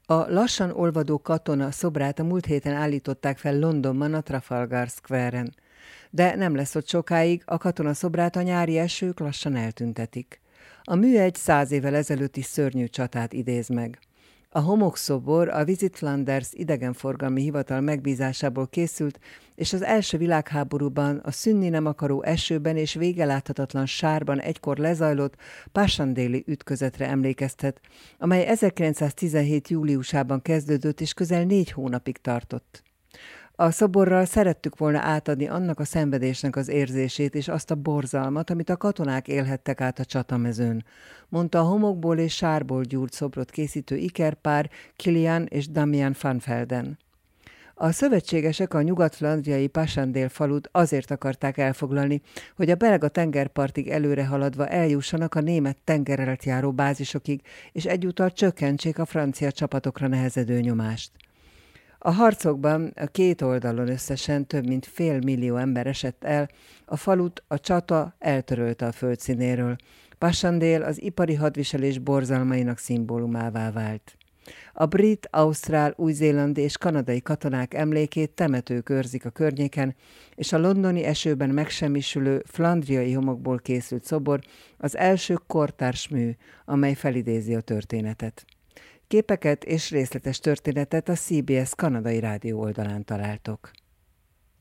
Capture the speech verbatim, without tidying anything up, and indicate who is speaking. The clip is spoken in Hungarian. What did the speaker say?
Speaker 1: A lassan olvadó katona szobrát a múlt héten állították fel Londonban a Trafalgar Square-en. De nem lesz ott sokáig, a katona szobrát a nyári esők lassan eltüntetik. A mű egy száz évvel ezelőtti szörnyű csatát idéz meg. A homokszobor a Visit Flanders idegenforgalmi hivatal megbízásából készült, és az első világháborúban a szűnni nem akaró esőben és végeláthatatlan sárban egykor lezajlott Passchendaele ütközetre emlékeztet, amely ezerkilencszáztizenhét júliusában kezdődött és közel négy hónapig tartott. A szoborral szerettük volna átadni annak a szenvedésnek az érzését és azt a borzalmat, amit a katonák élhettek át a csatamezőn, mondta a homokból és sárból gyúrt szobrot készítő ikerpár Kilian és Damian van Velden. A szövetségesek a nyugat-flandriai Passchendaele falut azért akarták elfoglalni, hogy a belga tengerpartig előre haladva eljussanak a német tengerelt járó bázisokig, és egyúttal csökkentsék a francia csapatokra nehezedő nyomást. A harcokban a két oldalon összesen több mint fél millió ember esett el, a falut a csata eltörölte a földszínéről. Passchendaele az ipari hadviselés borzalmainak szimbólumává vált. A brit, ausztrál, új-zélandi és kanadai katonák emlékét temetők őrzik a környéken, és a londoni esőben megsemmisülő flandriai homokból készült szobor az első kortárs mű, amely felidézi a történetet. Képeket és részletes történetet a cé bé es kanadai rádió oldalán találtok.